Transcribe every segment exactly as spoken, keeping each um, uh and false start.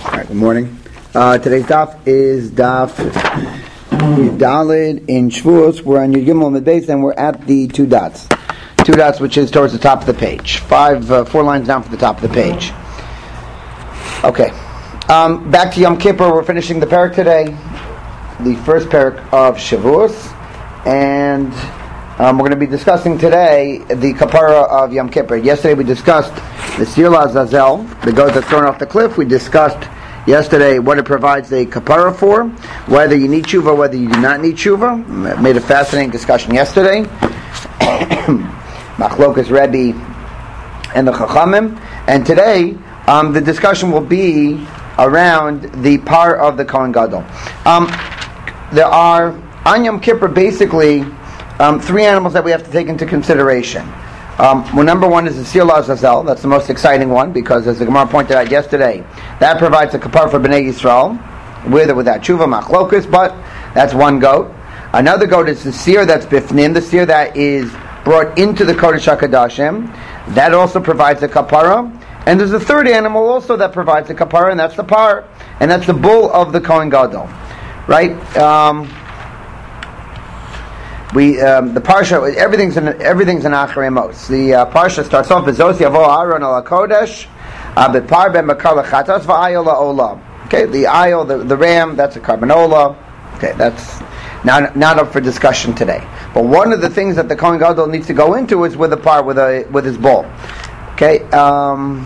All right, good morning. Uh, today's daf is daf Dalid in Shavuos. We're on Yud Gimel Mid-Beis, and we're at the two dots. Two dots, which is towards the top of the page. Five, uh, four lines down from the top of the page. Okay. Um, back to Yom Kippur. We're finishing the parak today. The first parak of Shavuos. And um, we're going to be discussing today the kapara of Yom Kippur. Yesterday we discussed the Sir Lazazel, the goat that's thrown off the cliff. We discussed yesterday what it provides a kapara for, whether you need tshuva, whether you do not need tshuva. Made a fascinating discussion yesterday. Machlokas Rebbe and the Chachamim. And today, um, the discussion will be around the par of the Kohen Gadol. Um, there are, on Yom Kippur, basically, um, three animals that we have to take into consideration. Um, well, number one is the Sir Lazazel. That's the most exciting one, because as the Gemara pointed out yesterday, that provides a kapar for Bnei Yisrael, with or without tshuva, machlokas, but that's one goat. Another goat is the Sir that's bifnim, the Sir that is brought into the Kodesh HaKadoshim. That also provides a kapara. And there's a third animal also that provides a kapara, and that's the par, and that's the bull of the Kohen Gadol. Right? Um, we um, the parsha, everything's in everything's in Acharei Mos. The uh, parsha starts off with Zos Yavo Aaron al Kodesh, Bepar ben Makar lechatas va'ayol la'olam. Okay, the ayol, the, the ram, that's a carbanola. Okay, that's not not up for discussion today. But one of the things that the Kohen Gadol needs to go into is with a par, with a with his bull. Okay, um,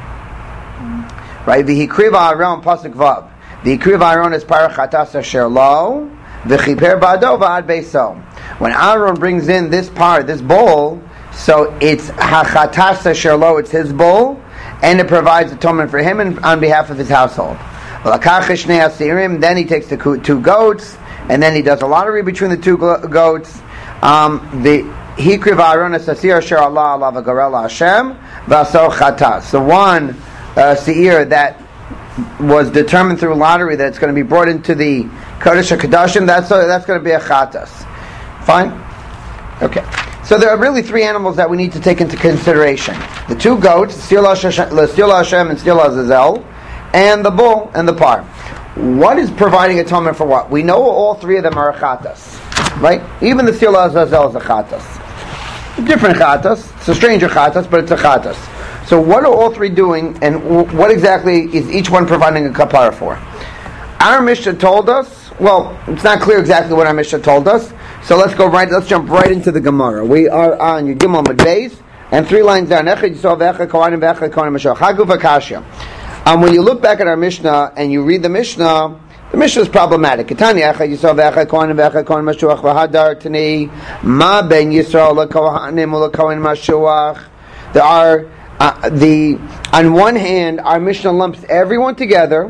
right. The Hikriv Aaron pasuk vav. The Hikriv Aaron is par chatas asher lo v'chiper ba'ado v'ad beiso. When Aaron brings in this par, this bowl, so it's hachatas asher lo, it's his bowl, and it provides atonement for him and on behalf of his household. Then he takes the two goats, and then he does a lottery between the two goats. Um, the Hikriv Aaron is Asir Asher Allah Allah V'Garela Hashem V'Aso Chatas. The one uh, seir that was determined through lottery that it's going to be brought into the Kodesh HaKadoshim, that's uh, that's going to be a Chatas. Fine? Okay. So there are really three animals that we need to take into consideration. The two goats, Sir Hashem and Sir Lazazel, and the bull and the par. What is providing atonement for what? We know all three of them are a Chatas. Right? Even the Sir Lazazel is a Chatas. Different Chatas. It's a stranger Chatas, but it's a Chatas. So what are all three doing, and what exactly is each one providing a kapara for? Our Mishnah told us, well, it's not clear exactly what our Mishnah told us, so let's go right, let's jump right into the Gemara. We are on Yud Gimel Mid-Beis, and three lines down, Echad Yisrael V'Echad Kohanim V'Echad Kohanim Mashiach, Hagu V'Kashya. Um, when you look back at our Mishnah, and you read the Mishnah, the Mishnah is problematic. Ketanya Echad Yisrael V'Echad Kohanim V'Echad Kohanim Mashiach V'Hadar Tani Ma Ben Yisrael L'Kohanim L'Kohanim Mashiach. There are Uh, the on one hand, our Mishnah lumps everyone together,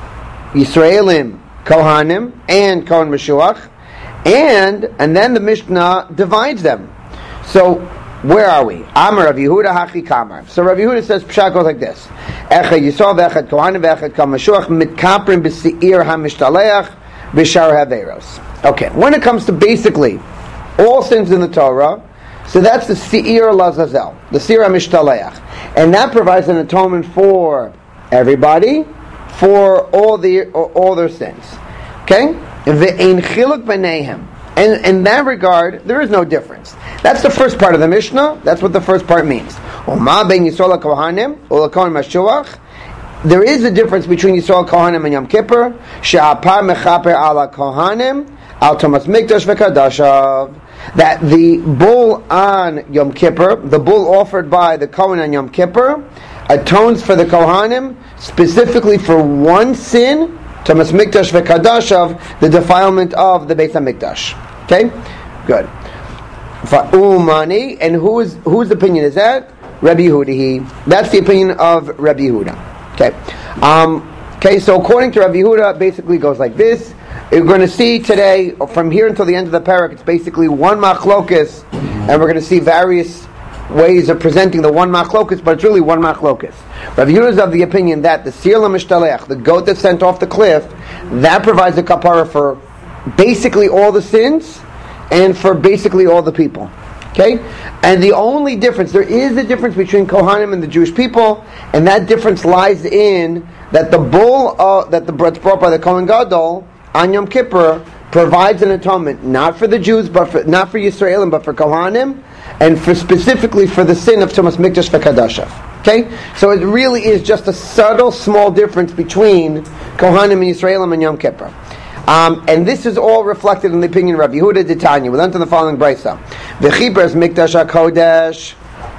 Yisraelim, Kohanim, and Kohen Mashiach, and and then the Mishnah divides them. So where are we? Amar Rav Yehuda Hachi Kamar. So Rav Yehuda says Pshat goes like this: Echad Yisrael v'Echad Kohanim v'Echad Kohen Mashiach mitkaprim b'seir hamishtalech b'shar haveros. Okay, when it comes to basically all sins in the Torah. So that's the Seir Lazazel, the Seir HaMishtaleach. And that provides an atonement for everybody, for all the all their sins. Okay? Ve'ein chiluk b'neihem. And in that regard, there is no difference. That's the first part of the Mishnah. That's what the first part means. Oma ben Yisrael HaKohanim, u'l'kohen Mashiach. There is a difference between Yisrael Kohanim and Yom Kippur. She'apar mechaper ala Kohanim, al Tomas Mikdash v'Kadashav. That the bull on Yom Kippur, the bull offered by the Kohen on Yom Kippur, atones for the Kohanim, specifically for one sin, Tomas Mikdash v'Kadashav, the defilement of the Beit HaMikdash. Okay? Good. Umani, and whose whose opinion is that? Rabbi Yehuda. That's the opinion of Rabbi Yehuda. Okay. Um, okay, so according to Rabbi Yehuda, it basically goes like this. We're going to see today, from here until the end of the parak, it's basically one machlokus, and we're going to see various ways of presenting the one machlokus, but it's really one machlokus. Rav Yehuda is of the opinion that the Sir HaMishtalech, the goat that's sent off the cliff, that provides a kapara for basically all the sins, and for basically all the people. Okay? And the only difference, there is a difference between Kohanim and the Jewish people, and that difference lies in that the bull uh, that the that's brought by the Kohen Gadol on Yom Kippur provides an atonement, not for the Jews, but for, not for Yisraelim, but for Kohanim, and for specifically for the sin of Tumas Mikdash V'Kadashav. Okay? So it really is just a subtle, small difference between Kohanim and Yisraelim and Yom Kippur. Um, and this is all reflected in the opinion of Rabbi Yehuda D'Tanya. We learned in the following brisa. V'chibers Mikdash HaKodesh.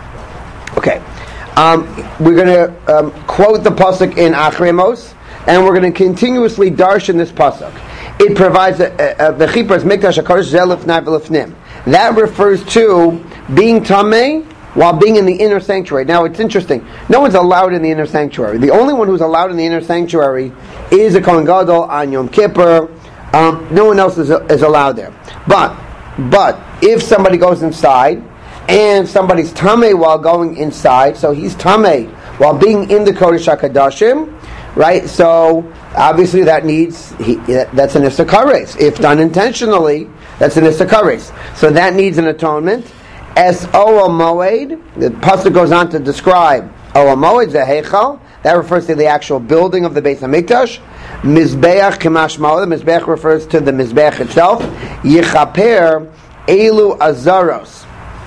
Okay. Um, we're going to um, quote the pasuk in Achrei Mos, and we're going to continuously darshan this pasuk. It provides a V'chibers Mikdash HaKodesh Zeh Lifnai V'Lifnim. That refers to being tamei while being in the inner sanctuary. Now it's interesting. No one's allowed in the inner sanctuary. The only one who's allowed in the inner sanctuary is a Kohen Gadol on Yom Kippur. Um, no one else is, is allowed there. But but if somebody goes inside and somebody's tamei while going inside, so he's tamei while being in the Kodesh HaKadoshim, right? So obviously that needs he, that's an Issa Kares. If done intentionally, that's an Issa Kares. So that needs an atonement. Es Oel Moed, the pasuk goes on to describe Oel Moed, the Heichal. That refers to the actual building of the Beis Hamikdash. Mizbeach Kemash Moed, the Mizbeach refers to the Mizbeach itself. Yichaper Elu Azaros.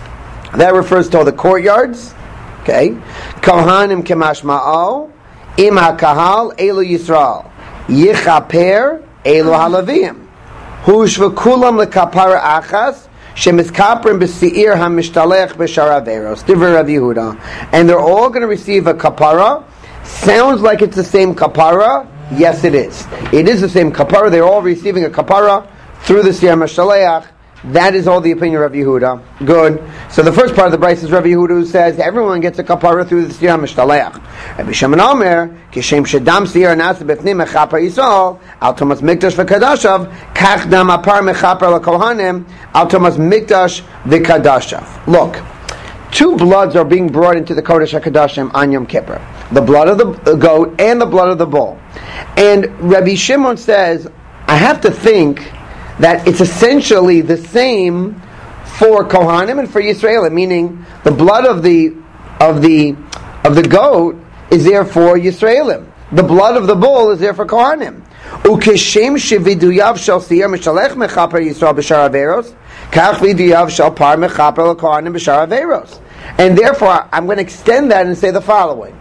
That refers to all the courtyards. Okay. Kohanim Kemash Ma'o. Im HaKahal Elu Yisrael. Yichaper Elu Halavim. Hushvakulam lekapara achas. Shemiskaprim b'seir hamishtalech b'sharaveros. Divrei Rav Yehuda, and they're all going to receive a kapara. Sounds like it's the same kapara. Yes, it is. It is the same kapara. They're all receiving a kapara through the seir mishtalech. That is all the opinion of Rav Yehuda. Good. So the first part of the brayso is Rav Yehuda who says everyone gets a kapara through the seir mishtalech. Rabbi Shimon Omer, kishem shedam seir nasa b'fnim mechaper yisrael al Tumas Mikdash v'Kadashav kach dam apar mechaper l'kohanim al Tumas Mikdash v'Kadashav. Look, two bloods are being brought into the Kodesh HaKadoshim on Yom Kippur: the blood of the goat and the blood of the bull. And Rabbi Shimon says, I have to think that it's essentially the same for Kohanim and for Yisraelim, meaning the blood of the of the of the goat is there for Yisraelim. The blood of the bull is there for Kohanim. Ukeshem sheviduyav shel seir mishalech mechaper Yisrael b'shar averos, kach viduyav shel par mechaper l'Kohanim b'shar averos. And therefore, I'm going to extend that and say the following: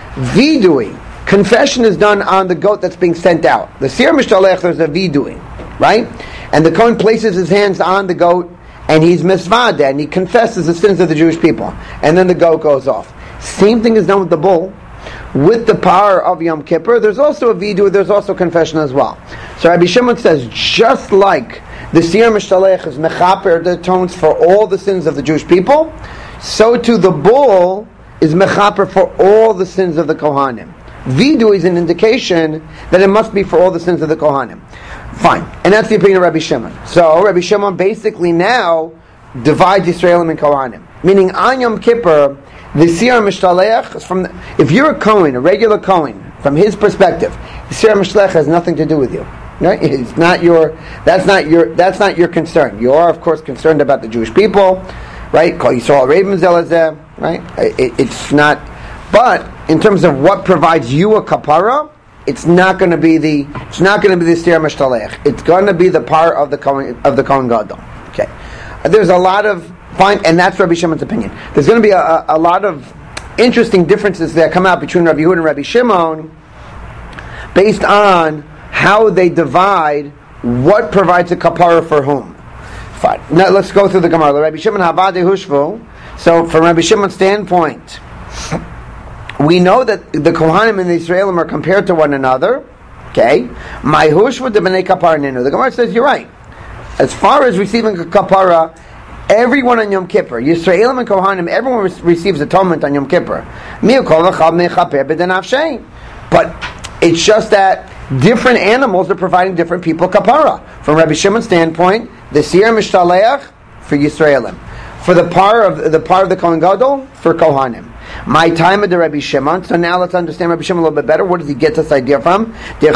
vidui, confession is done on the goat that's being sent out. The seir mishalech, there's a vidui, right? And the Kohen places his hands on the goat, and he's misvada, and he confesses the sins of the Jewish people. And then the goat goes off. Same thing is done with the bull. With the power of Yom Kippur, there's also a vidu, there's also confession as well. So Rabbi Shimon says, just like the seir mishtalech is mechaper, that atones for all the sins of the Jewish people, so too the bull is mechaper for all the sins of the Kohanim. Vidu is an indication that it must be for all the sins of the Kohanim. Fine. And that's the opinion of Rabbi Shimon. So Rabbi Shimon basically now divides Yisraelim and Kohanim. Meaning on Yom Kippur, the seir mishtalech is from the, if you're a Kohen, a regular Kohen, from his perspective, the seir mishtalech has nothing to do with you. Right? It's not your that's not your that's not your concern. You are of course concerned about the Jewish people, right? Call Yisrael Ravim Zelazeh, right? It, it's not, but in terms of what provides you a kapara, it's not going to be the it's not going to be the seir mishtalech. It's going to be the part of the Kohen of the Kohen Gadol. Okay, there's a lot of fine, and that's Rabbi Shimon's opinion. There's going to be a, a, a lot of interesting differences that come out between Rabbi Yehuda and Rabbi Shimon, based on how they divide what provides a kapara for whom. Fine. Now let's go through the Gemara. Rabbi Shimon Havade Hushvu. So from Rabbi Shimon's standpoint, we know that the Kohanim and the Yisraelim are compared to one another. Okay, my hushva de b'nei kapara nenu. The Gemara says you're right. As far as receiving a kapara, everyone on Yom Kippur, Yisraelim and Kohanim, everyone re- receives atonement on Yom Kippur. But it's just that different animals are providing different people kapara. From Rabbi Shimon's standpoint, the seir mishtalech for Yisraelim, for the par of the par of the Kohen Gadol for Kohanim. My time of the Rabbi Shimon. So now let's understand Rabbi Shimon a little bit better. Where does he get this idea from? The,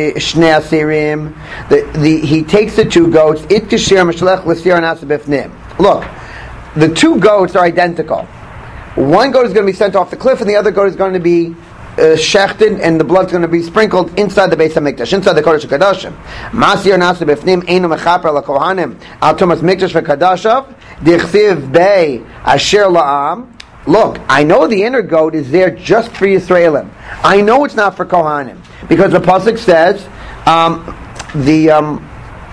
the, he takes the two goats. It kashir mishlech l'sir nasa b'fnim. look, the two goats are identical. One goat is going to be sent off the cliff, and the other goat is going to be uh, shechted, and the blood's going to be sprinkled inside the Beis HaMikdash, inside the Kodesh HaKadoshim. Masir nasu b'fnim einu mechaper l'kohanim al tumas mikdash v'kadashav dichsiv bei asher la'am. Look, I know the inner goat is there just for Yisraelim. I know it's not for Kohanim, because the pasuk says um, the um,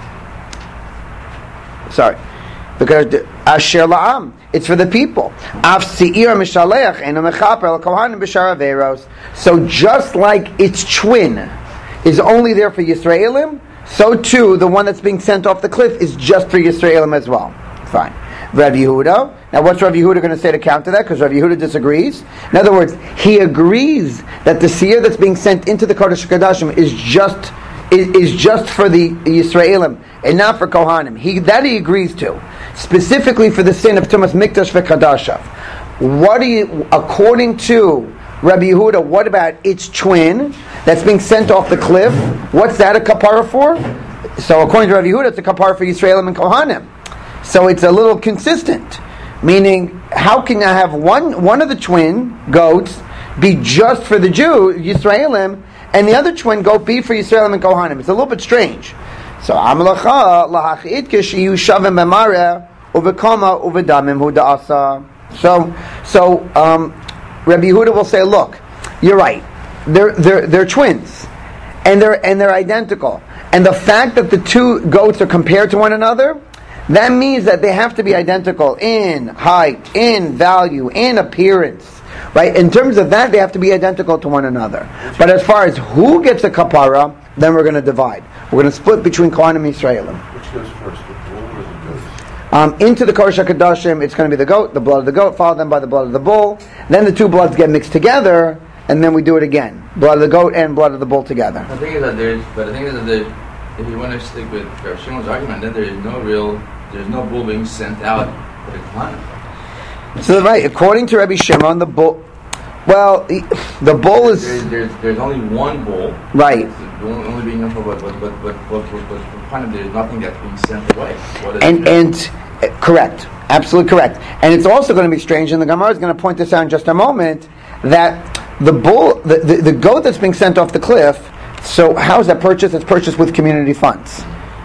sorry because the, asher la'am, it's for the people. Af se'ir mishaleach einu mechaper l'kohanim b'shar averos. So just like its twin is only there for Yisraelim, so too the one that's being sent off the cliff is just for Yisraelim as well. Fine. Rav Yehuda. Now, what's Rav Yehuda going to say to counter that? Because Rav Yehuda disagrees. In other words, he agrees that the seer that's being sent into the Kodesh HaKodashim is just is, is just for the Yisraelim and not for Kohanim. He that he agrees to, specifically for the sin of Tumas Mikdash v'Kadashav. What do you, according to Rabbi Yehuda, what about its twin that's being sent off the cliff? What's that a kapara for? So, according to Rabbi Yehuda, it's a kapara for Yisraelim and Kohanim. So it's a little consistent, meaning how can I have one one of the twin goats be just for the Jew Yisraelim, and the other twin goat be for Yisraelim and Kohanim? It's a little bit strange. So Amalacha lahachit kishiyu shavim b'mareh uvekama uvedamim hu da'asa. So so um, Rabbi Yehuda will say, look, you're right. They're they're they're twins, and they're and they're identical. And the fact that the two goats are compared to one another, that means that they have to be identical in height, in value, in appearance, right? In terms of that, they have to be identical to one another. But as far as who gets a kapara, then we're going to divide. We're going to split between Kohanim and Yisraelim. Which goes first, the bull or the goat? Um, into the Kodesh HaKadoshim, it's going to be the goat, the blood of the goat, followed then by the blood of the bull. Then the two bloods get mixed together, and then we do it again. Blood of the goat and blood of the bull together. The thing is that there's, but the thing is that there's, if you want to stick with Rav Shimon's argument, then there is no real, there's no bull being sent out to the Kohanim. So right, according to Rabbi Shimon, the bull, well, the bull is there's, there's, there's only one bull, right. It's only being known for but but but but but for Kohanim, there's nothing that's being sent away. What is and it? and uh, correct, absolutely correct. And it's also going to be strange, and the Gemara is going to point this out in just a moment, that the bull, the, the, the goat that's being sent off the cliff. So how is that purchased? It's purchased with community funds.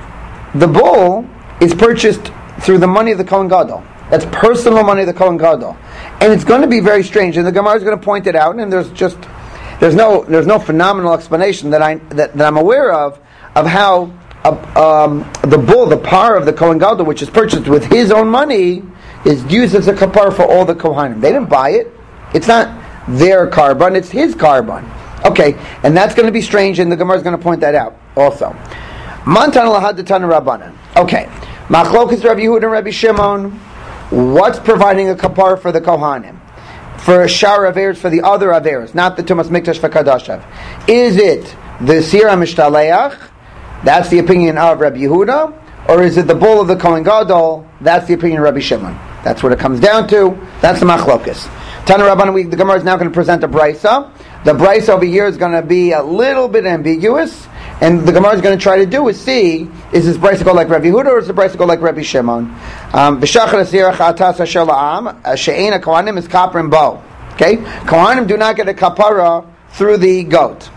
The bull is purchased through the money of the Kohen Gadol. That's personal money of the Kohen Gadol, and it's going to be very strange. And the Gemara is going to point it out. And there's just there's no there's no phenomenal explanation that I that, that I'm aware of of how uh, um, the bull, the par of the Kohen Gadol, which is purchased with his own money, is used as a kapar for all the Kohanim. They didn't buy it. It's not their carbon. It's his carbon. Okay, and that's going to be strange, and the Gemara is going to point that out also. Mantan lahad detana rabbanan. Okay, machlokes Rabbi Yehuda and Rabbi Shimon. What's providing a kapar for the Kohanim? For shar averos, for the other averos, not the Tumas Mikdash v'Kadashav. Is it the Sira Mishtaleach? That's the opinion of Rabbi Yehuda, or is it the bull of the Kohen Gadol? That's the opinion of Rabbi Shimon. That's what it comes down to. That's the machlokes. Tana Rabbanan, we, the Gemara is now going to present a brisa. The brisa over here is going to be a little bit ambiguous, and the Gemara is going to try to do is see, is this brisa go like Rabbi Yehuda or is the brisa go like Rabbi Shimon? B'shachar asira chatas asher la'am she'ena kohanim is kaprim bo. Okay, kohanim do not get a kapara through the goat.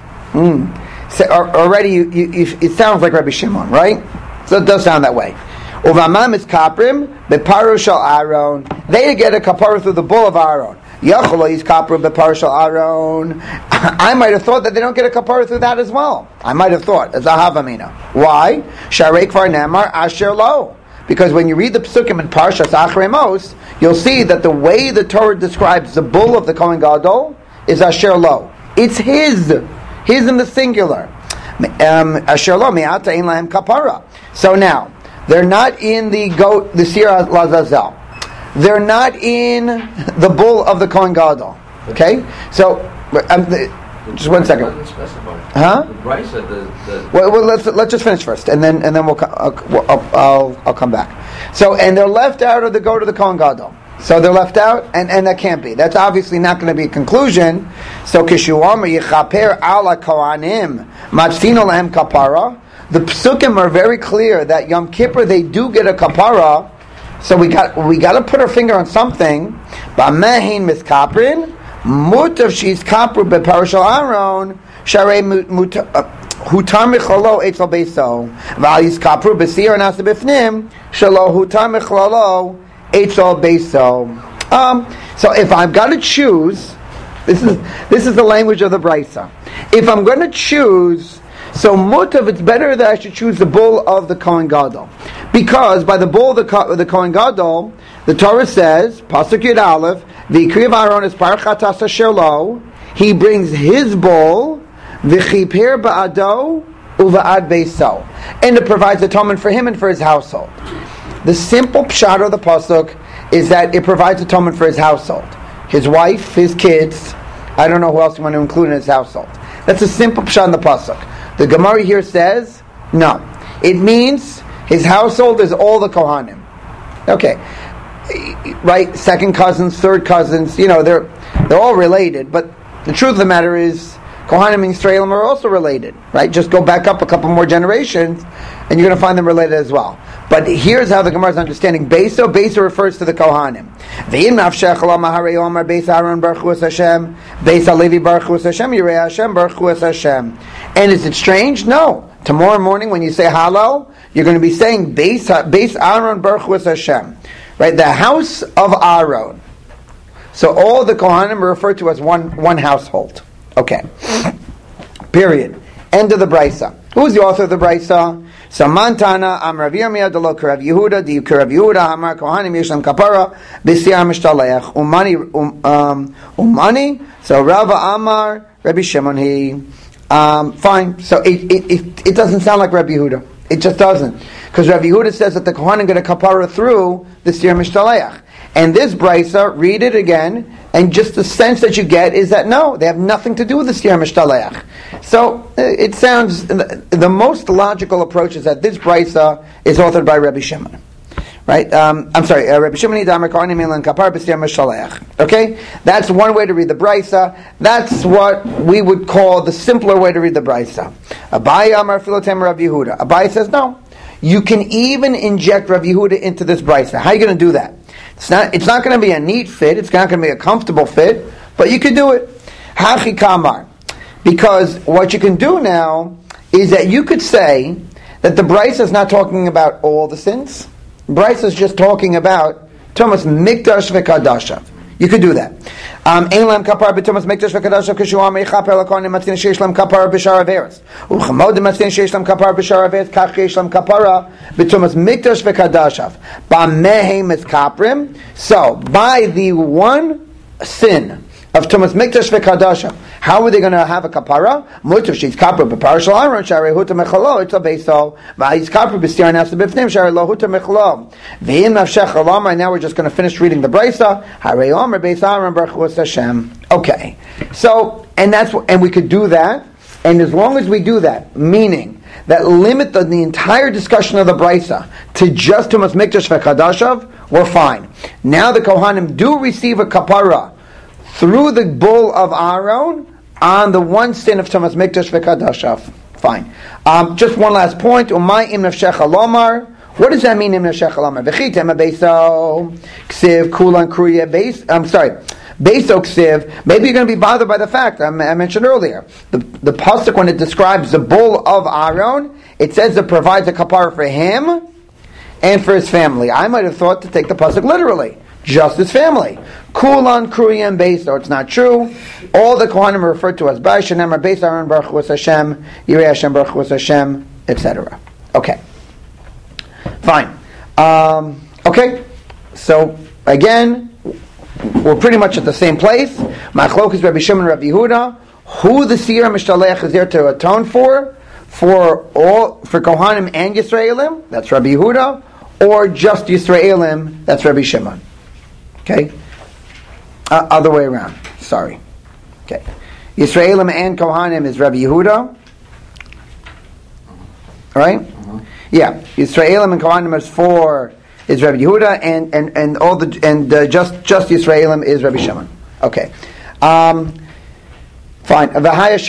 Mm. So, already, you, you, you, it sounds like Rabbi Shimon, right? So it does sound that way. Uvamam is kaprim beparu shel Aaron. They get a kapara through the bull of Aaron. Yacholo is kapara beparu shel Aaron. I might have thought that they don't get a kapara through that as well. I might have thought as a havamina. Why? Sharei kvar nemar asher lo. Because when you read the psukim in Parshas Achrei Mos, you'll see that the way the Torah describes the bull of the Kohen Gadol is asher lo. It's his, his in the singular. Um, asher lo me'ata ein lahem kapara. So now, they're not in the goat, the Sira Lazazel. They're not in the bull of the Kohen Gadol. Okay? So, um, the, just one second. It doesn't specify. Huh? The brisa, the, the well, well, let's let's just finish first, and then and then we'll I'll, I'll, I'll, I'll come back. So, and they're left out of the goat of the Kohen Gadol. So they're left out, and, and that can't be. That's obviously not going to be a conclusion. So, kishuamer yichaper ala kohanim matzino lahem kapara. The psukim are very clear that Yom Kippur they do get a kapara So we got we got to put our finger on something. Ba'mehin miskaprin mutav she's kapru beparashal Aaron sharei hutar micholo etzel beiso v'alis kapru besir nasa b'fnim shalo hutar michlolo etzel beiso. Um. So if I've got to choose, this is this is the language of the Brisa. If I'm going to choose. So mutav, it's better that I should choose the bull of the Kohen Gadol, because by the bull of the, Ko- the Kohen Gadol, the Torah says, Pasuk Yud Aleph, V'ikriv Aaron es parchatas asher lo, he brings his bull, v'chiper ba'ado uva'ad beiso, and it provides atonement for him and for his household. The simple pshat of the pasuk is that it provides atonement for his household, his wife, his kids. I don't know who else you want to include in his household. That's a simple pshat in the pasuk. The Gemara here says, no. It means his household is all the Kohanim. Okay. Right? Second cousins, third cousins, you know, they're they're all related, but the truth of the matter is Kohanim and Yisraelim are also related. Right? Just go back up a couple more generations and you're going to find them related as well. But here's how the Gemara is understanding. Beiso, Beiso refers to the Kohanim. Ve'im nafshech lo maharei omar Beis Aaron baruch hu es Hashem, Beis Levi baruch hu es Hashem, Yirei Hashem baruch hu es Hashem. And is it strange? No. Tomorrow morning when you say Hallel, you're going to be saying Beis, Beis Aaron baruch hu es Hashem. Right? The house of Aaron. So all the Kohanim are referred to as one, one household. Okay. Period. End of the Brisa. Who's the author of the Brisa? Samantana Am Rav Yirmiyah Delo Karav Yehuda Di Karav Yehuda Amar Kohanim Yishlam Kapara B'Siyar Mishtaleach Umani um, Umani. So Rava Amar Rabbi Shimon he um, fine. So it, it it it doesn't sound like Rabbi Yehuda. It just doesn't, because Rabbi Yehuda says that the Kohanim get a kapara through the Siyar Mishtaleach. And this Brisa, read it again, and just the sense that you get is that no, they have nothing to do with the Siyar Mishtaleach. So it sounds, the most logical approach is that this Brisa is authored by Rabbi Shimon. Right? Um, I'm sorry, uh, Rabbi Shimon Idamar Kohanim Milan Kapar B'Siyar Mishtaleach. Okay? That's one way to read the Brisa. That's what we would call the simpler way to read the Brisa. Abai Amar Filotem Rav Yehuda. Abai says no. You can even inject Rav Yehuda into this Brisa. How are you going to do that? It's not, it's not going to be a neat fit. It's not going to be a comfortable fit. But you can do it. Hachi Kamar. Because what you can do now is that you could say that the Brisa is not talking about all the sins. Brisa is just talking about Thomas Mikdash v'Kadashav. You could do that. Um, Ein lam kapar b'Thomas Mikdash v'Kadashav k'shuam eichaper lakonim matzin sheish lam kapar b'shar averes. U'chamod matzin sheish lam kapar b'shar averes kach sheish lam kapara b'Thomas Mikdash v'Kadashav. B'mehem es kaprim. So, by the one sin of Thomas Mikdash v'Kadashav, how are they going to have a kapara? Mutav she's kapra b'parashal Aaron sharei huta mechalo etzel beiso v'ayis kapra b'siyar nasa b'fnim sharei lo huta mechalo v'im nafshech alamar. Now we're just going to finish reading the Brisa. Harei omer beis Aaron baruch hu es Hashem. Okay, so and that's and we could do that, and as long as we do that, meaning that limit the, the entire discussion of the Brisa to just Tumas Mikdash v'Kadashav, we're fine. Now the Kohanim do receive a kapara through the bull of Aaron on the one sin of Tumas Mikdash v'Kadashav. Fine. Um, just one last point. Umay im nafshech alomar. What does that mean, im nafshech alomar? V'chitem beiso ksiv kulan kruya beis. I'm sorry. Beiso ksiv. Maybe you're going to be bothered by the fact I, I mentioned earlier. The the pasuk, when it describes the bull of Aaron, it says it provides a kapara for him and for his family. I might have thought to take the pasuk literally. Just his family. Kulan Kruyim Beis, so it's not true. All the Kohanim are referred to as Bai Shenem, Beis Aaron Baruch Hu es Hashem, Yirei Hashem Baruch Hu es Hashem, et cetera. Okay. Fine. Um, okay. So, again, we're pretty much at the same place. Machlok is Rabbi Shimon, Rabbi Yehuda. Who the Siyar Mishtaleach is there to atone for? For all, for Kohanim and Yisraelim, that's Rabbi Yehuda, or just Yisraelim, that's Rabbi Shimon. Okay? Uh, other way around. Sorry. Okay. Yisraelim and Kohanim is Rabbi Yehuda. Alright? Uh-huh. Yeah. Yisraelim and Kohanim is four is Rabbi Yehuda, and, and, and all the and uh, just just Yisraelim is Rabbi Shimon. Okay. Um, Fine. So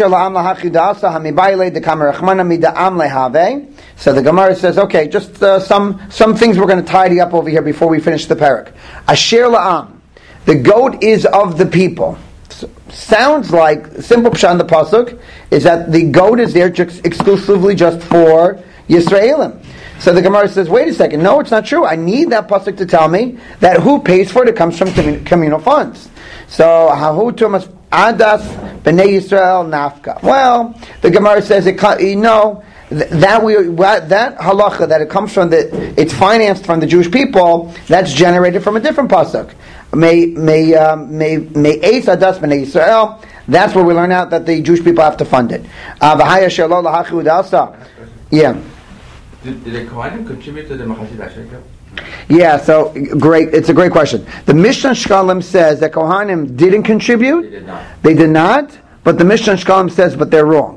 the Gemara says, okay, just uh, some some things we're going to tidy up over here before we finish the parak. Asher la'am, the goat is of the people. So, sounds like simple pshat in the pasuk is that the goat is there just exclusively just for Yisraelim. So the Gemara says, wait a second, no, it's not true. I need that pasuk to tell me that who pays for it, it comes from commun- communal funds. So hahu tumas adas b'nei Yisrael nafka. Well, the Gemara says, it, you know, that we that halacha that it comes from the, it's financed from the Jewish people. That's generated from a different pasuk. May may um, may may eis adas b'nei Yisrael. That's where we learn out that the Jewish people have to fund it. V'haya shelo lahachu dasa. Yeah. Did, did the Kohanim contribute to the Machazit HaShekel? Yeah, so great. It's a great question. The Mishnah Shkalim says that Kohanim didn't contribute. They did not. They did not, but the Mishnah Shkalim says, but they're wrong.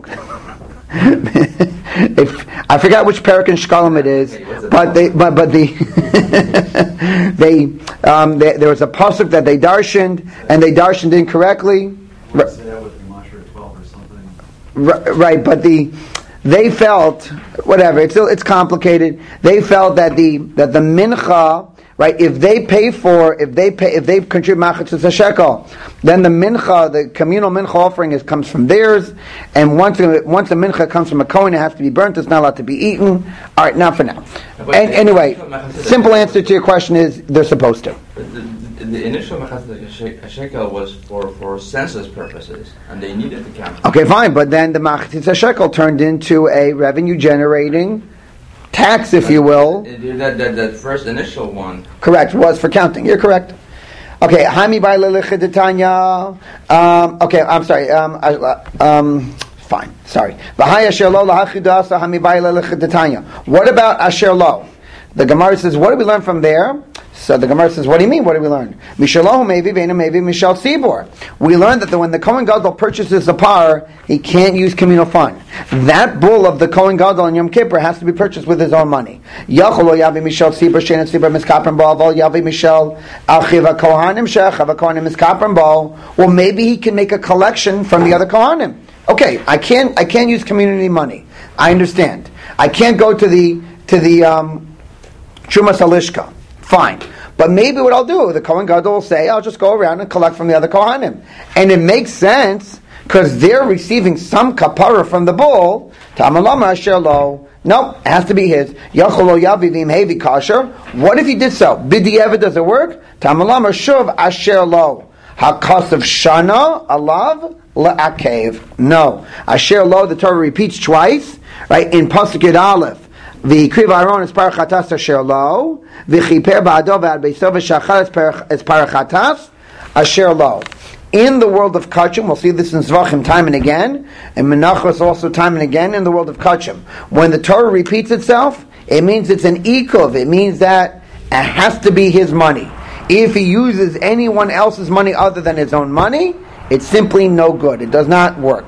if I forgot which parak in Shkalim it is, okay, but they, but but the they, um, they there was a pasuk that they darshaned and they darshaned incorrectly. Right. Say that with twelve or something. Right, right, but the. They felt, whatever, it's it's complicated. They felt that the that the mincha, right? If they pay for, if they pay, if they contribute machatzis a shekel, then the mincha, the communal mincha offering, is comes from theirs. And once once the mincha comes from a kohen, it has to be burnt. It's not allowed to be eaten. All right, not for now. And anyway, simple answer to your question is they're supposed to. The, the initial Machazit HaShekel was for, for census purposes, and they needed to count. Okay, fine, but then the Machazit HaShekel turned into a revenue-generating tax, if you will. That, that, that first initial one. Correct, was for counting. You're correct. Okay, Hami by Lelichiditanya. Um Okay, I'm sorry. Um, um, fine, sorry. What about Asher Lo? The Gemara says, what do we learn from there? So the Gemara says, what do you mean? What do we learn? Mishalahu maybe, Vena maybe, Mishal Sibor. We learned that the, when the Kohen Gadol purchases a par, he can't use communal fund. That bull of the Kohen Gadol in Yom Kippur has to be purchased with his own money. Yacholo yavi Mishal Sibor, Shenet Sibor, Miskapran Bal, Vol yavi Mishal, Achiva Kohanim Shech, Ava Kohanim Miskapran Bal. Well, maybe he can make a collection from the other Kohanim. Okay, I can't, I can't use community money. I understand. I can't go to the, to the, um, Trumas Halishka. Fine. But maybe what I'll do, the Kohen Gadol will say, I'll just go around and collect from the other Kohanim. And it makes sense, because they're receiving some kapara from the bull. Ta'amalama asher lo. Nope, it has to be his. Yacholo yavi v'im hevi kasher. What if he did so? B'di'evet, does it work? Ta'amalama shuv asher lo. Hakas of shana, alav, la'akev. No. Asher lo, the Torah repeats twice, right, in Pasuk Yud Aleph. V'ikriv Aaron es parachatas asher lo, v'chiper ba'ado v'ad beiso v'shachar es parachatas asher lo. In the world of Kachim, we'll see this in Zvachim time and again, and Menachos also time and again in the world of Kachim. When the Torah repeats itself, it means it's an ikuv. It means that it has to be his money. If he uses anyone else's money other than his own money, it's simply no good. It does not work.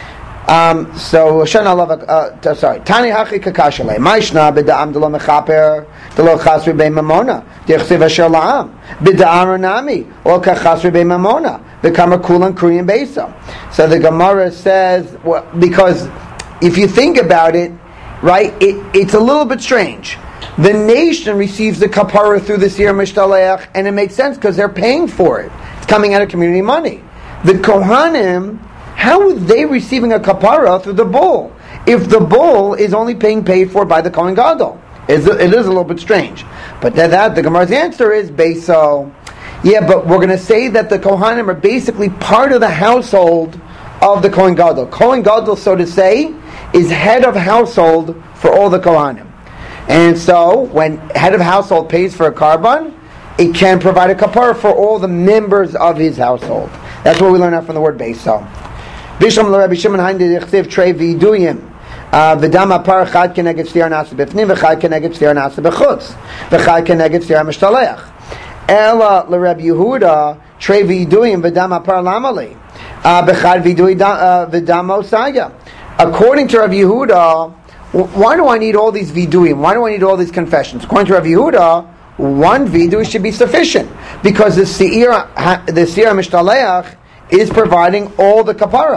Um, so Shana Lava, uh, sorry. Tani Hachi Kakashale. Maishna b'da'am delo mechaper delo chasri bei mamona. Dichsiv asher la'am b'da'am ranami or kachasri bei mamona. V'kamar kulan kuriyan beisa. So the Gemara says, well, because if you think about it, right, it, it's a little bit strange. The nation receives the kapara through the Sir Mishtaleach, and it makes sense because they're paying for it. It's coming out of community money. The Kohanim, how are they receiving a kapara through the bull? If the bull is only being paid for by the Kohen Gadol, it is a little bit strange. But that, that the Gemara's answer is beso. Yeah, but we're going to say that the Kohanim are basically part of the household of the Kohen Gadol. Kohen Gadol, so to say, is head of household for all the Kohanim. And so, when head of household pays for a karban, it can provide a kapara for all the members of his household. That's what we learn out from the word beso. Bishlam l'Rabbi Shimon hain d'chtiv trei v'iduyim v'dam apar chad keneged stir nasa b'fnim v'chad keneged stir nasa b'chutz v'chad keneged stir mishtaleach. Ela l'Rabbi Yehuda trei v'iduyim v'dam apar lamali b'chad v'idui v'dam osaya. According to Rabbi Yehuda, why do I need all these viduyim? Why do I need all these confessions? According to Rabbi Yehuda, one vidu should be sufficient because the seir the seir mishtaleach is providing all the kapara.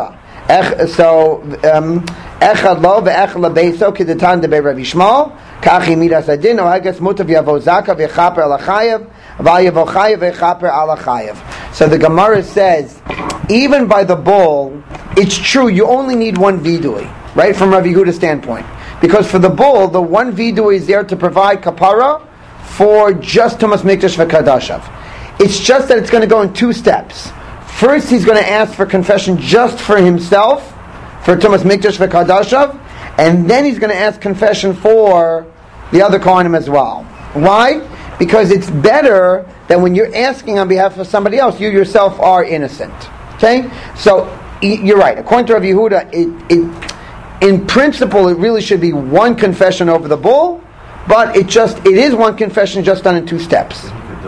So, um, echad lo ve'echad lebeso kedetan debe Rabbi Shmuel kachi midas adin o hagas mutav yavo zaka ve'chaper ala chayev v'al yavo chayev ve'chaper ala chayev. So the Gemara says, even by the bull, it's true you only need one vidui, right? From Rabbi Yehuda's standpoint, because for the bull, the one vidui is there to provide kapara for just Tumas Mikdash v'Kadashav. It's just that it's going to go in two steps. First, he's going to ask for confession just for himself, for Tumas Mikdash v'Kadashav, and then he's going to ask confession for the other Kohanim as well. Why? Because it's better than when you're asking on behalf of somebody else, you yourself are innocent. Okay? So, you're right. According to Rav Yehuda, it, it, in principle, it really should be one confession over the bull, but it just it is one confession just done in two steps.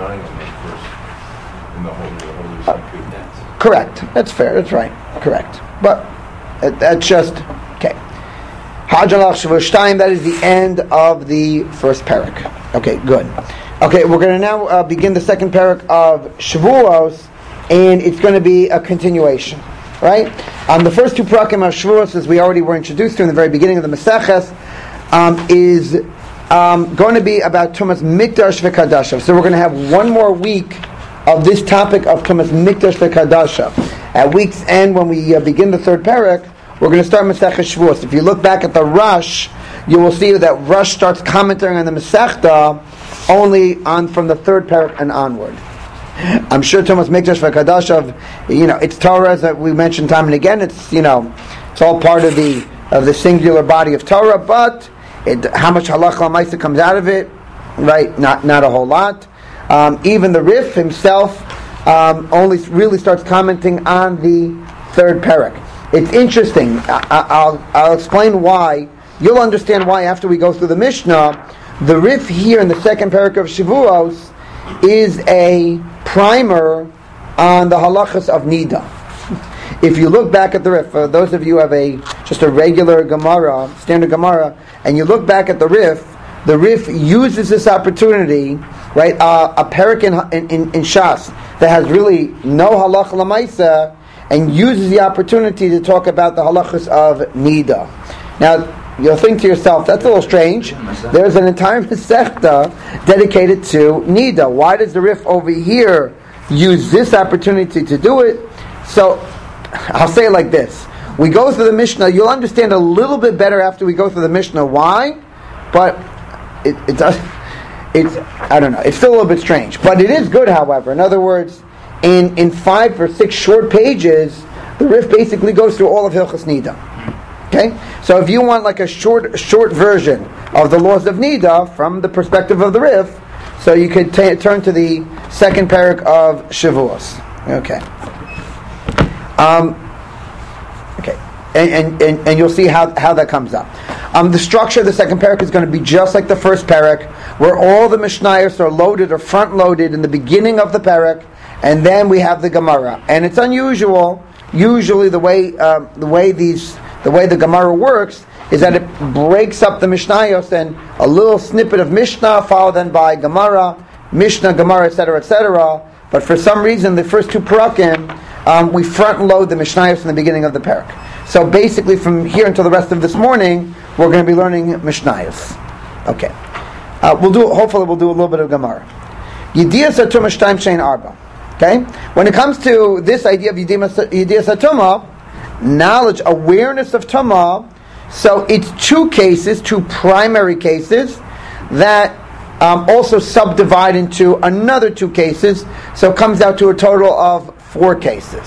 Uh, correct. That's fair. That's right. Correct. But uh, that's just okay. Hajalach Shavuot Shtayim. That is the end of the first parak. Okay, good. Okay, we're going to now uh, begin the second parak of Shavuos, and it's going to be a continuation. Right? Um, the first two parakim of Shavuos, as we already were introduced to in the very beginning of the Maseches, um, is um, going to be about Tumas Mikdash v'Kadashav. So we're going to have one more week of this topic of Tumas Mikdash v'Kadashav. At week's end, when we uh, begin the third parak, we're going to start Maseches Shavuos. If you look back at the Rush, you will see that Rush starts commenting on the Masechta only on from the third parak and onward. I'm sure Tumas Mikdash v'Kadashav, you know, it's Torah, as we mentioned time and again. It's, you know, it's all part of the of the singular body of Torah. But it, how much halacha l'maisa comes out of it, right? Not not a whole lot. Um, even the Rif himself um, only really starts commenting on the third parak. It's interesting. I, I'll I'll explain why. You'll understand why after we go through the Mishnah. The Rif here in the second parak of Shavuos is a primer on the halachas of Nida. If you look back at the Rif, for those of you who have a just a regular Gemara, standard Gemara, and you look back at the Rif, the Rif uses this opportunity, right? Uh, a parak in, in, in Shas that has really no halacha l'maisa, and uses the opportunity to talk about the halachas of Nida. Now, you'll think to yourself, that's a little strange. There's an entire Masechta dedicated to Nida. Why does the Rif over here use this opportunity to do it? So, I'll say it like this. We go through the Mishnah, you'll understand a little bit better after we go through the Mishnah why, but it, it does, it's, I don't know, it's still a little bit strange. But it is good, however. In other words, in, in five or six short pages, the Rif basically goes through all of Hilchas Nida. Okay, so if you want like a short, short version of the laws of Nida from the perspective of the Rif, so you could t- turn to the second parak of Shavuos. Okay, um, okay, and, and, and, and you'll see how, how that comes up. Um, the structure of the second parak is going to be just like the first parak, where all the Mishnayos are loaded or front loaded in the beginning of the parak, and then we have the Gemara. And it's unusual. Usually, the way um, the way these The way the Gemara works is that it breaks up the Mishnayos and a little snippet of Mishnah followed then by Gemara, Mishnah, Gemara, et cetera, et cetera. But for some reason, the first two parakim, um, we front load the Mishnayos in the beginning of the parak. So basically, from here until the rest of this morning, we're going to be learning Mishnayos. Okay, uh, we'll do. Hopefully, we'll do a little bit of Gemara. Yediyas Atuma Shtayim Shein Arba. Okay, when it comes to this idea of Yediyas Atuma, knowledge, awareness of Tumah, so it's two cases, two primary cases, that um, also subdivide into another two cases, so it comes out to a total of four cases.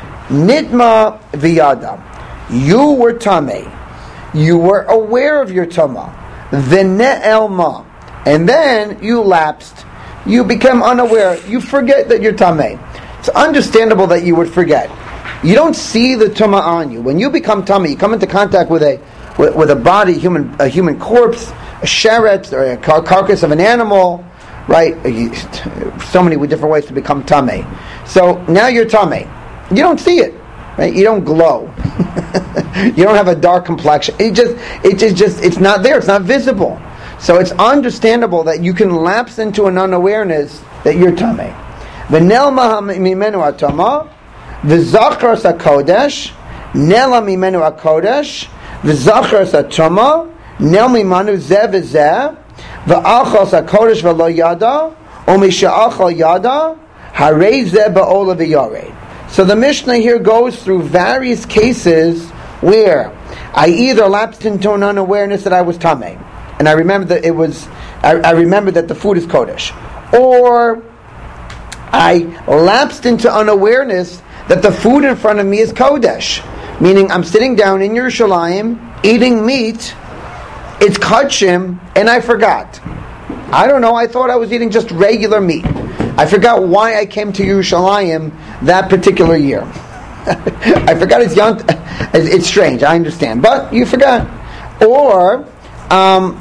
Nidma v'yada, you were Tameh, you were aware of your Tumah, v'ne'elma, and then you lapsed, you become unaware, you forget that you're Tameh. It's understandable that you would forget. You don't see the tumah on you. When you become tummy, you come into contact with a with, with a body, human a human corpse, a sheret, or a car- carcass of an animal, right? So many different ways to become tummy. So now you're tummy. You don't see it, right? You don't glow. You don't have a dark complexion. It just it just just it's not there. It's not visible. So it's understandable that you can lapse into an unawareness that you're tamei. V'nelma mimenu atama, v'zachar sakodesh, Nela mimenu hakodesh, v'zachar satuma, nel mimanu zeh v'zeh, v'achos hakodesh v'lo yada, umisha'achal yada, harei zeh ba'ola v'yared. So the Mishnah here goes through various cases where I either lapsed into an unawareness that I was tamei, and I remember that it was, I, I remember that the food is kodesh, or I lapsed into unawareness that the food in front of me is kodesh, meaning I'm sitting down in Yerushalayim eating meat, it's kachim, and I forgot. I don't know, I thought I was eating just regular meat. I forgot why I came to Yerushalayim that particular year. I forgot it's young. It's strange, I understand, but you forgot. Or um,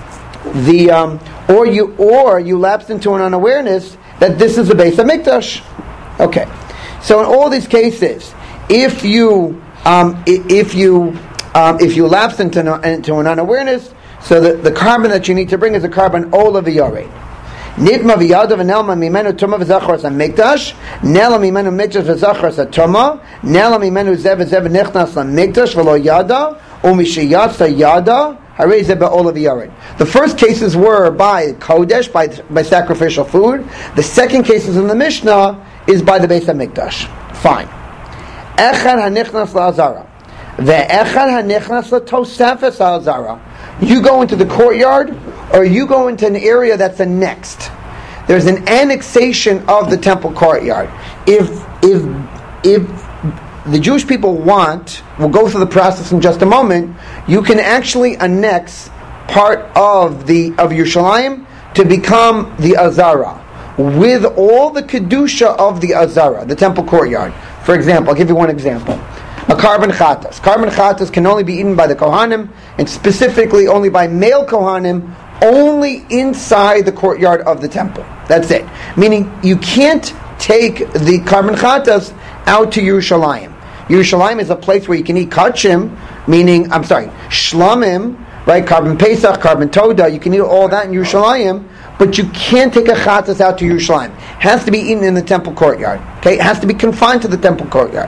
the um, or you or you lapsed into an unawareness that this is the Beis HaMikdash. Okay, so in all these cases, if you um, if you um, if you lapse into an, into an unawareness, so the, the carbon that you need to bring is a carbon ola v'yared. Nitma v'yada v'nelma mimenu tuma v'zachar samikdash, nela mimenu mikdash v'zachar satuma, nela mimenu zev v'zev nichnas samikdash v'lo yada, umishiyatsa yada, harei zeh ba'ola v'yared. The first cases were by kodesh, by by sacrificial food. The second cases in the Mishnah is by the Beis HaMikdash. Fine. Echad hanichnas la'azara, ve'echad hanichnas la'tosefes la'azara. You go into the courtyard, or you go into an area that's annexed. There's an annexation of the temple courtyard. If if if the Jewish people want, we'll go through the process in just a moment, you can actually annex part of the of Yerushalayim to become the Azara, with all the kedusha of the Azara, the temple courtyard. For example, I'll give you one example. A carbon chatas. Carbon chatas can only be eaten by the Kohanim, and specifically only by male Kohanim, only inside the courtyard of the temple. That's it. Meaning, you can't take the carbon chatas out to Yerushalayim. Yerushalayim is a place where you can eat kachim, meaning, I'm sorry, shlamim, right? Carbon pesach, carbon toda, you can eat all that in Yerushalayim, but you can't take a chatas out to Yerushalayim. It has to be eaten in the temple courtyard. Okay, it has to be confined to the temple courtyard.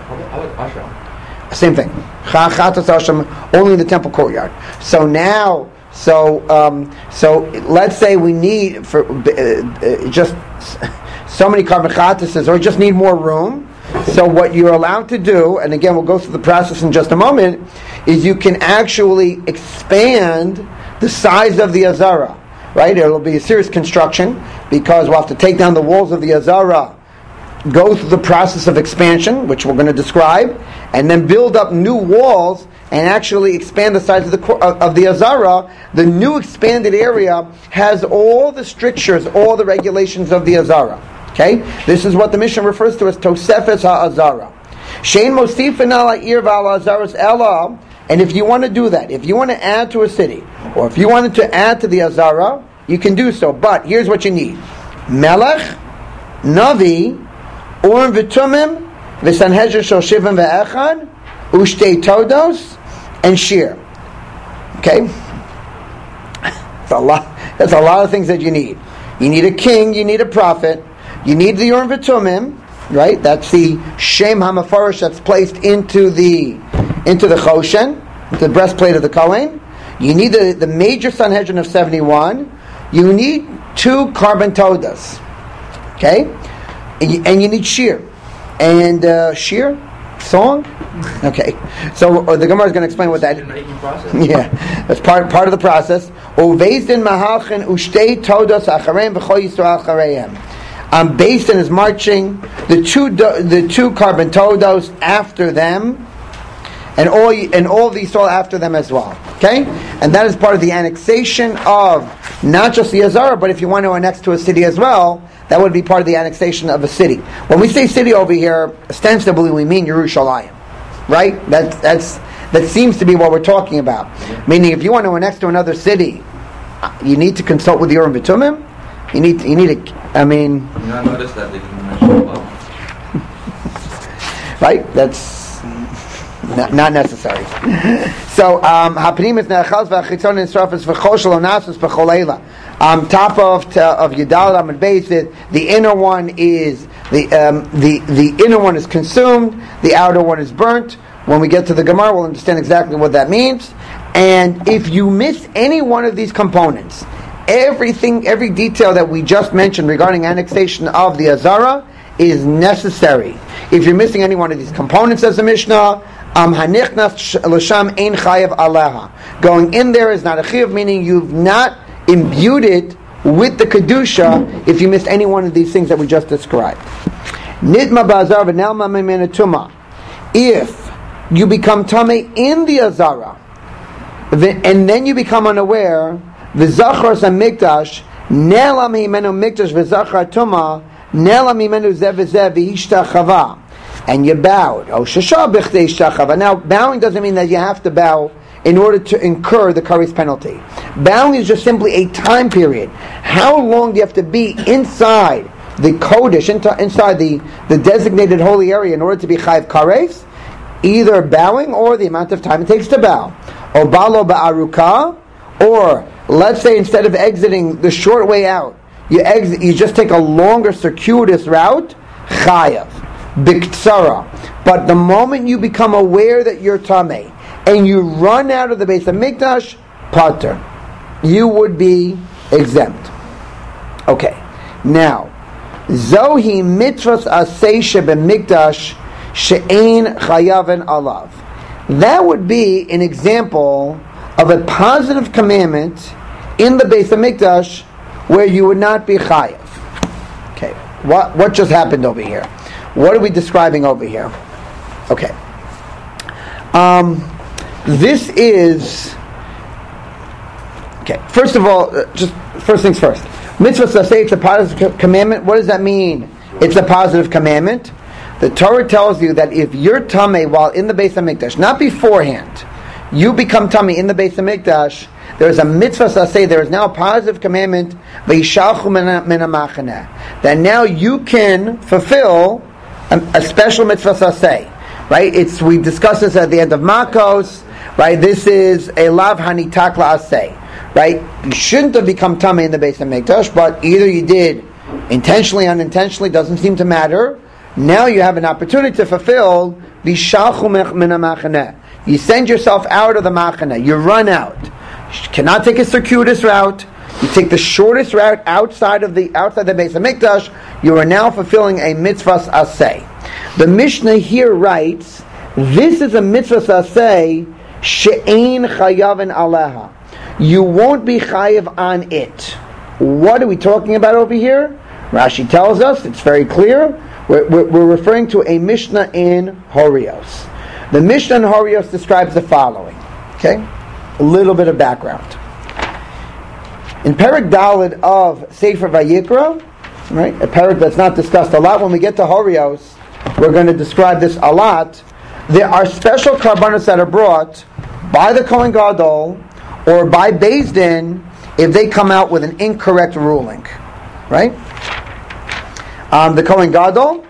Same thing. Chatas Hashem only in the temple courtyard. So now, so um, so let's say we need for uh, uh, just so many carbon chatases, or just need more room. So what you're allowed to do, and again we'll go through the process in just a moment, is you can actually expand the size of the Azara. Right? It'll be a serious construction because we'll have to take down the walls of the Azara, go through the process of expansion, which we're going to describe, and then build up new walls and actually expand the size of the of the Azara. The new expanded area has all the strictures, all the regulations of the Azara. Okay, this is what the Mishnah refers to as Tosefes HaAzara. Shein mosifin ala ir v'ala azaras ela. And if you want to do that, if you want to add to a city, or if you wanted to add to the Azara, you can do so. But here's what you need: Melech, Navi, Urim v'tumim, v'sanhedrin shel shivim ve'echad, u'shtei todos, and shir. Okay, that's a lot. That's a lot of things that you need. You need a king. You need a prophet. You need the Urim v'tumim, right? That's the Shem HaMafarish that's placed into the into the Choshen, the breastplate of the Kohen. You need the, the major Sanhedrin of seventy-one. You need two carbon todas. Okay? And you, and you need shir. And uh, shir? Song? Okay. So uh, the Gemara is going to explain what that is. Yeah. That's part part of the process. Uvezdin mahalchen ushtei todas achareim v'chol yisrael achareim. Um, Beis is marching the two do, the two carbon todos after them, and all and all of these all after them as well. Okay, and that is part of the annexation of not just the Azara, but if you want to annex to a city as well, that would be part of the annexation of a city. When we say city over here, ostensibly we mean Yerushalayim, right? That that's that seems to be what we're talking about. Meaning, if you want to annex to another city, you need to consult with the Urim v'tumim. You need to, you need a. I mean, you know, I noticed that they didn't mention Allah. Right? That's not, not necessary. So, hapnim is ne'achaz v'achitzon nisrafes v'chol shelo nasus v'chol eila. Um, top of of Yudal Amud Beis, the inner one is the um, the the inner one is consumed, the outer one is burnt. When we get to the Gemara, we'll understand exactly what that means. And if you miss any one of these components, everything, every detail that we just mentioned regarding annexation of the Azara is necessary. If you're missing any one of these components, says the Mishnah, um, hanichnas l'sham ein chayav aleha. Going in there is not a chayav, meaning you've not imbued it with the kedusha if you missed any one of these things that we just described. Nidma ba'azar v'nelma mimena tuma. If you become tamei in the Azara, and then you become unaware, v'zachar samikdash nela mimenu mikdash v'zachar tuma nela mimenu zev v'zev v'hishtachava, and you bowed. Oh, shasha b'chdei hishtachava. Now, bowing doesn't mean that you have to bow in order to incur the kares penalty. Bowing is just simply a time period. How long do you have to be inside the kodesh, inside the, the designated holy area in order to be chayav kares? Either bowing or the amount of time it takes to bow. Or balo ba'aruka, or let's say instead of exiting the short way out, you exit, you just take a longer circuitous route, chayav, biktsara. But the moment you become aware that you're tamei, and you run out of the Beis HaMikdash, pater, you would be exempt. Okay, now, zohi mitzvahs aseh shebemikdash she'ein chayaven alav. That would be an example of a positive commandment in the Beis HaMikdash where you would not be chayav. Okay, what what just happened over here? What are we describing over here? Okay. Um... This is okay. First of all, uh, just first things first. Mitzvah say it's a positive commandment. What does that mean? It's a positive commandment. The Torah tells you that if you're tamei while in the Beis HaMikdash, not beforehand, you become tamei in the Beis HaMikdash. There is a mitzvah say there is now a positive commandment that now you can fulfill a, a special mitzvah say. Right? It's we discussed this at the end of Makos. Right, this is a lav hanitak la'aseh. Right, you shouldn't have become tamei in the Beis HaMikdash, but either you did intentionally, unintentionally, doesn't seem to matter. Now you have an opportunity to fulfill the shalchu min ha'machaneh. You send yourself out of the machaneh. You run out. You cannot take a circuitous route. You take the shortest route outside of the outside the Beis HaMikdash. You are now fulfilling a mitzvah aseh. The Mishnah here writes, this is a mitzvah aseh she'ein chayavin aleha. You won't be chayav on it. What are we talking about over here? Rashi tells us, it's very clear, we're, we're, we're referring to a Mishnah in Horios. The Mishnah in Horios describes the following. Okay? A little bit of background. In Perek Daled of Sefer Vayikra, right, a perek that's not discussed a lot, when we get to Horios, we're going to describe this a lot. There are special karbanos that are brought by the Kohen Gadol or by Beis Din if they come out with an incorrect ruling. Right? Um, the Kohen Gadol,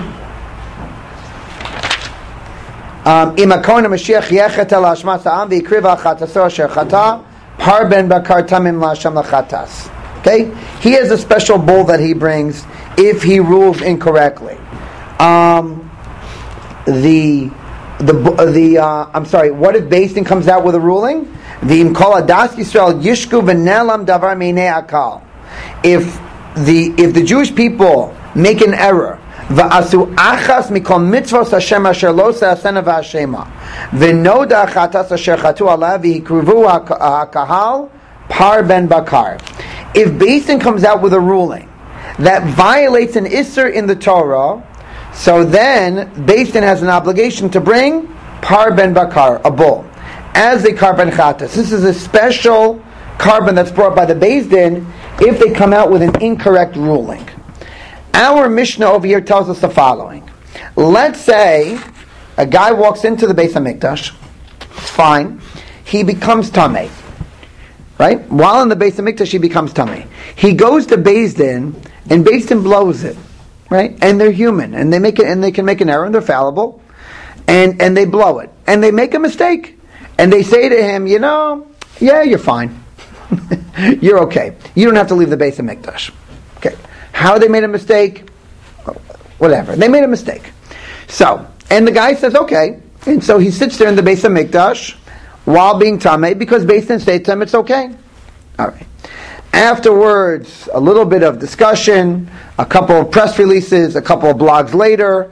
Im HaKohen HaMashiach yechet el hashmas ha'am v'yikriv ha'chataso asher chata par ben bakar tamim la'Hashem l'chatas. Okay? He has a special bull that he brings if he rules incorrectly. Um, the the the uh, I'm sorry. What if Beis Din comes out with a ruling? V'im kol adas Yisrael yishku v'nelam davar meinei akal. If the if the Jewish people make an error, v'asu achas mikol mitzvos Hashem asher lo se'asena v'hashema v'noda chatas asher chatu alav v'hikruvu hakahal par ben bakar. If Beis Din comes out with a ruling that violates an isser in the Torah, so then Beis Din has an obligation to bring par ben bakar, a bull, as a karban chatas. This is a special carbon that's brought by the Beis Din if they come out with an incorrect ruling. Our Mishnah over here tells us the following. Let's say a guy walks into the Beis HaMikdash, it's fine, he becomes tamei. Right? While in the Beis HaMikdash he becomes tamei. He goes to Beis Din, and Beis Din blows it. Right? And they're human, and they make it, and they can make an error, and they're fallible, and, and they blow it. And they make a mistake. And they say to him, you know, yeah, you're fine. You're okay. You don't have to leave the Beis HaMikdash. Okay. How they made a mistake? Whatever. They made a mistake. So, and the guy says, okay, And so he sits there in the Beis HaMikdash while being Tameh, because Beis Din say to him it's okay. All right. Afterwards, a little bit of discussion, a couple of press releases, a couple of blogs later,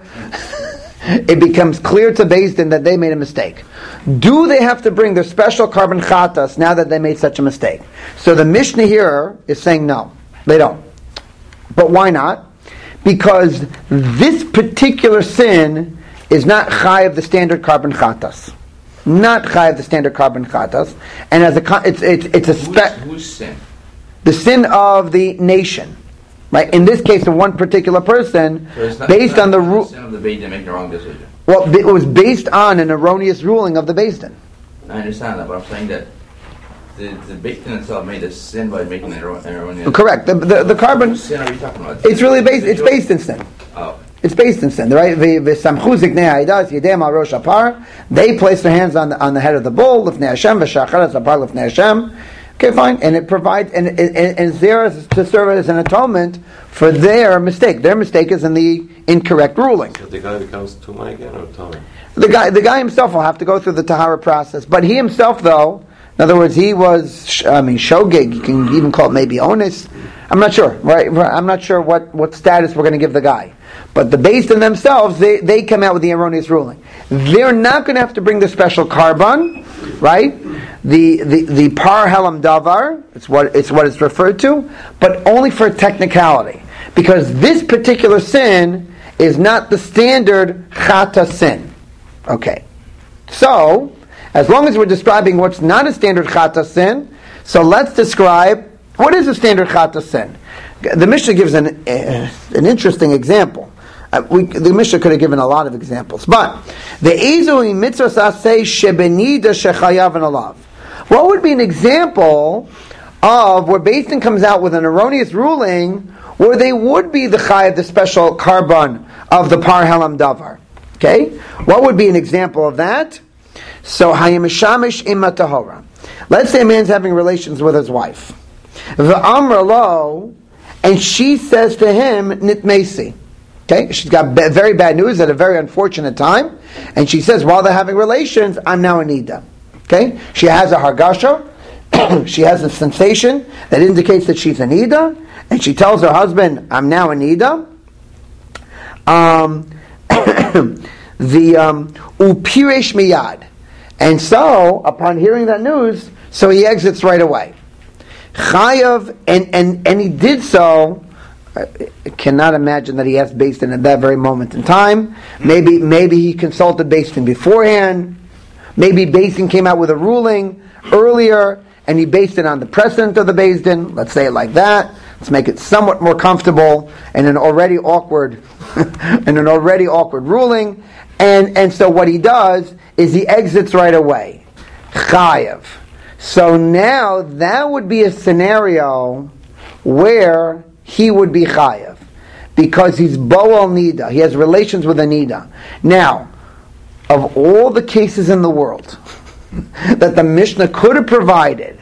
it becomes clear to Beis Din that they made a mistake. Do they have to bring their special carbon chatas now that they made such a mistake? So the Mishnah here is saying no, they don't. But why not? Because this particular sin is not chai of the standard carbon chatas. Not chai of the standard carbon chatas. And as a, it's, it's, it's a spe- Whose sin? The sin of the nation. Right? In this case, of one particular person, So it's not, based it's not on the the rule. sin of the Beis Din making the wrong decision. Well, it was based on an erroneous ruling of the Beis Din. I understand that, but I'm saying that the, the Beis Din itself made a sin by making an erro- an erroneous. Correct. The, the, the carbon. Whose sin are you talking about? It's really based. It's based in sin. Oh. It's based in sin, right? V'samchu ziknei haidas yedem al rosh hapar. They place their hands on the, on the head of the bull. Lifnei Hashem v'shachar hapar lifnei Hashem. Okay, fine, and it provides and, and, and it's there as, to serve as an atonement for their mistake. Their mistake is in the incorrect ruling. So the guy becomes Tumah again or Tomei? The guy, the guy himself will have to go through the tahara process, but he himself, though, in other words, he was, I mean, shogeg. You can even call it maybe onus. I'm not sure, right? I'm not sure what, what status we're going to give the guy. But the Beis Din themselves, they, they come out with the erroneous ruling. They're not going to have to bring the special carbon, right? The the the par helam davar, it's what it's what it's referred to, but only for technicality, because this particular sin is not the standard chata sin. Okay, so as long as we're describing what's not a standard chata sin, so let's describe what is a standard chata sin. The Mishnah gives an uh, an interesting example. Uh, we, the Mishnah could have given a lot of examples, but the Ezui mitzvah asay shebenida shechayav and alav. What would be an example of where Beis Din comes out with an erroneous ruling where they would be the chai of the special carbon of the par helam davar? Okay, what would be an example of that? So hayim shamish imma tahora. Let's say a man's having relations with his wife. V'amra lo, and she says to him nitmesi. Okay, she's got be- very bad news at a very unfortunate time, and she says, while they're having relations, I'm now a nida. Okay, she has a hargasha, she has a sensation that indicates that she's a nida, and she tells her husband, I'm now a nida. Um, the um, upiresh miyad, and so upon hearing that news, so he exits right away. Chayav, and and and he did so. I cannot imagine that he asked Beis Din at that very moment in time. Maybe maybe he consulted Beis Din beforehand. Maybe Beis Din came out with a ruling earlier, and he based it on the precedent of the Beis Din. Let's say it like that. Let's make it somewhat more comfortable in an already awkward, in an already awkward ruling. And and so what he does is he exits right away. Chayav. So now that would be a scenario where he would be chayav, because he's bo'al nida. He has relations with a nida. Now, of all the cases in the world that the Mishnah could have provided,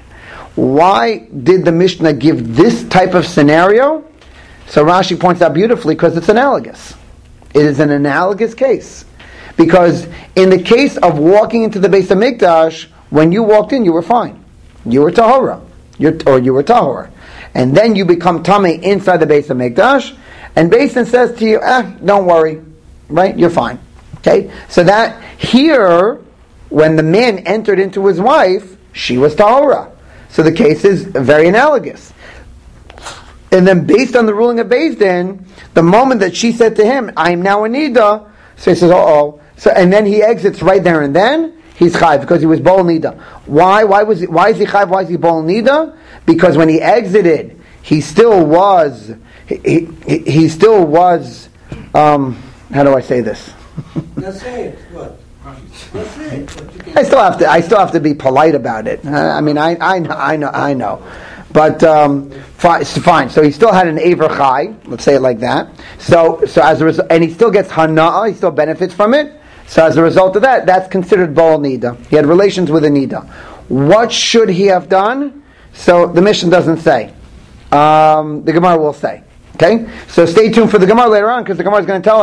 why did the Mishnah give this type of scenario? So Rashi points out beautifully, because it's analogous. It is an analogous case. Because in the case of walking into the Beis HaMikdash, when you walked in, you were fine. You were tahora. You're, or you were tahor. And then you become tamei inside the Beis HaMikdash, and Beis Din says to you, eh, don't worry, right? You're fine. Okay? So that here, when the man entered into his wife, she was tahora. So the case is very analogous. And then based on the ruling of Beis Din, the moment that she said to him, I am now a nida, so he says, uh-oh. So, and then he exits right there and then, he's chayv, because he was bol nida. Why? Why was he, why is he chayv? Why is he bol nida? Because when he exited, he still was, he, he, he still was, um, how do I say this? That's it. What? That's it. I still have to, I still have to be polite about it. I mean, I, I, know, I know, I know. But, um, fine, fine. So he still had an Aver Chai, let's say it like that. So, so as a result, and he still gets Hana'ah, he still benefits from it. So as a result of that, that's considered Bol Nida. He had relations with a Nida. What should he have done? So the Mishnah doesn't say. Um, the Gemara will say. Okay? So stay tuned for the Gemara later on, because the Gemara is going to tell us,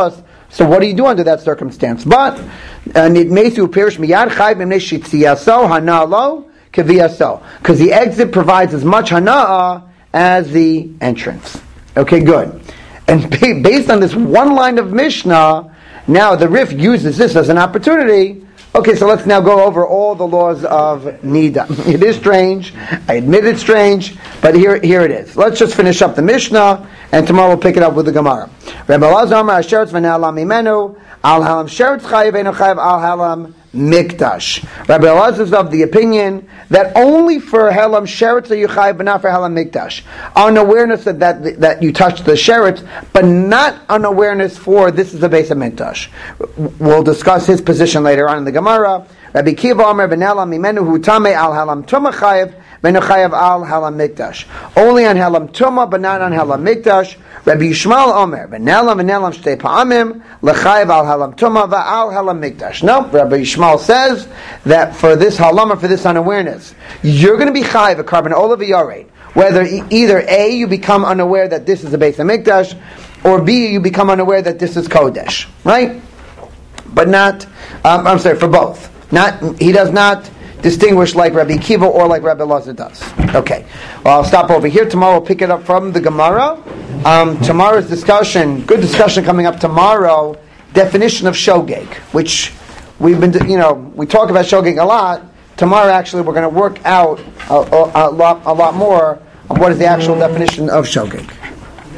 So what do you do under that circumstance? But nidmesu pirish miyad chayv mimnei shitziyaso hanalo keviyaso, because the exit provides as much hana'ah as the entrance. Okay, good. And based on this one line of Mishnah, now the Rif uses this as an opportunity. Okay, so let's now go over all the laws of Nida. It is strange. I admit it's strange, but here, here it is. Let's just finish up the Mishnah, and tomorrow we'll pick it up with the Gemara. Rabbi Elazar Amar Asheretz v'na'alam imenu al halam sheretz chayiv eno chayiv al halam mikdash. Rabbi Elazar is of the opinion that only for halam sheretz are you chayiv, but not for halam mikdash. Unawareness that, that that you touched the sheretz, but not unawareness for this is the base of mikdash. We'll discuss his position later on in the Gemara. Rabbi Kiva Omer v'na'alam imenu hu tamei al halam tumah chayiv v'eno chayiv al halam mikdash. Only on halam tumah, but not on halam mikdash. Rabbi Yishmael Omer v'na'alam v'na'alam shtei pa'amim lechayiv al halam tumah v'al halam mikdash. No, Rabbi Yishmael says that for this halam or for this unawareness, you're going to be chayiv a carbon olav v'yorei. Whether e- either A, you become unaware that this is the base of mikdash, or B, you become unaware that this is kodesh, right? But not, um, I'm sorry, for both. Not, he does not distinguish like Rabbi Kiva or like Rabbi Elazar does. Okay, well, I'll stop over here. Tomorrow we'll pick it up from the Gemara. Um, tomorrow's discussion, good discussion coming up tomorrow, definition of shogeg, which we've been, you know, we talk about shogeg a lot. Tomorrow, actually, we're going to work out a, a, a lot, a lot more on what is the actual definition of shogeg.